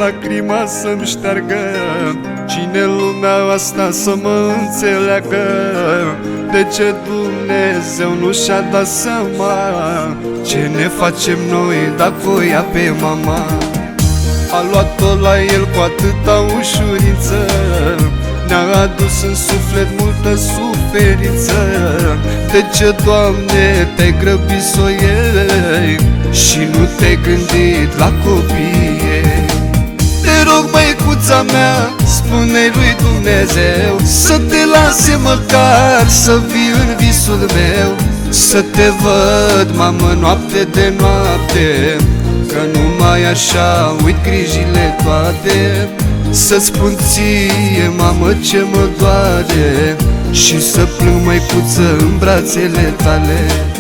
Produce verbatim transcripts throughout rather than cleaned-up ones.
lacrima să-mi șteargă. Cine lumea asta să mă înțeleagă? De ce Dumnezeu nu și-a dat seama ce ne facem noi dacă o ia pe mama? A luat-o la el cu atâta ușurință, ne-a adus în suflet multă suferință. De ce, Doamne, te-ai grăbit să o iei și nu te-ai gândit la copiii ei? Te rog, măicuța mea, spune-i lui Dumnezeu să te lase măcar să vii în visul meu, să te văd, mamă, noapte de noapte, că numai așa uit grijile toate. Să spun ție, mamă, ce mă doare și să plâng, măicuță, în brațele tale.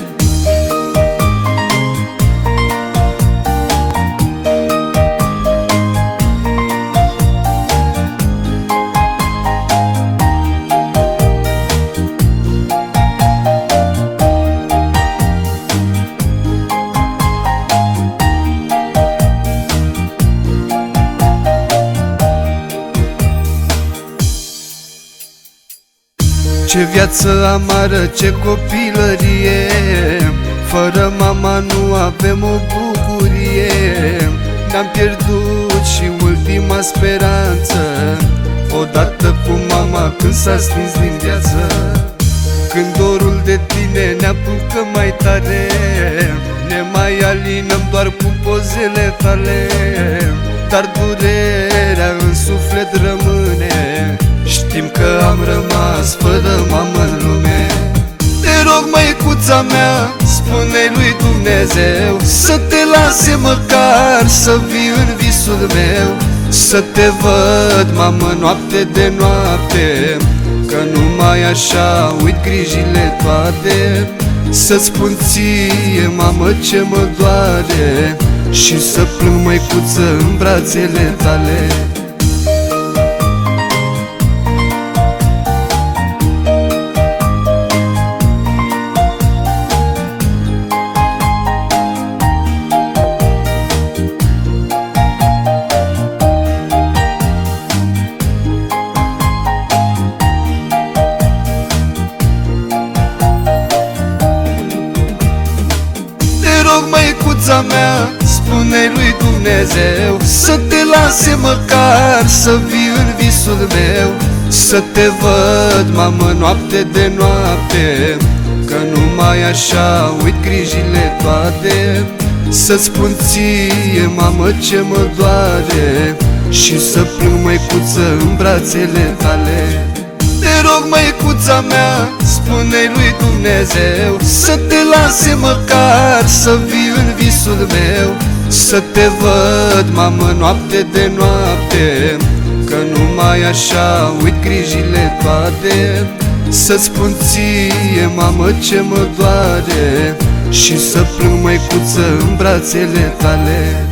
Ce viață amară, ce copilărie, fără mama nu avem o bucurie. Ne-am pierdut și ultima speranță, odată cu mama când s-a stins din viață. Când dorul de tine ne apucă mai tare, ne mai alinăm doar cu pozele tale. Dar durerea în suflet rămâne, știm că am rămas fără mamă în lume. Te rog, măicuța mea, spune-i lui Dumnezeu să te lase măcar să vii în visul meu, să te văd, mamă, noapte de noapte, că numai așa uit grijile toate. Să spun ție, mamă, ce mă doare și să plâng, măicuță, în brațele tale. Măicuța mea, spune-i lui Dumnezeu să te lase măcar să vii în visul meu, să te văd, mamă, noapte de noapte, că numai așa uit grijile toate. Să spun ție, mamă, ce mă doare și să plâng, măicuță, în brațele tale. Te rog, măicuța mea, spune-i lui Dumnezeu să te lase măcar să vii în visul meu, să te văd, mamă, noapte de noapte, că numai așa uit grijile toate. Să spun ție, mamă, ce mă doare și să plâng, măicuță, în brațele tale.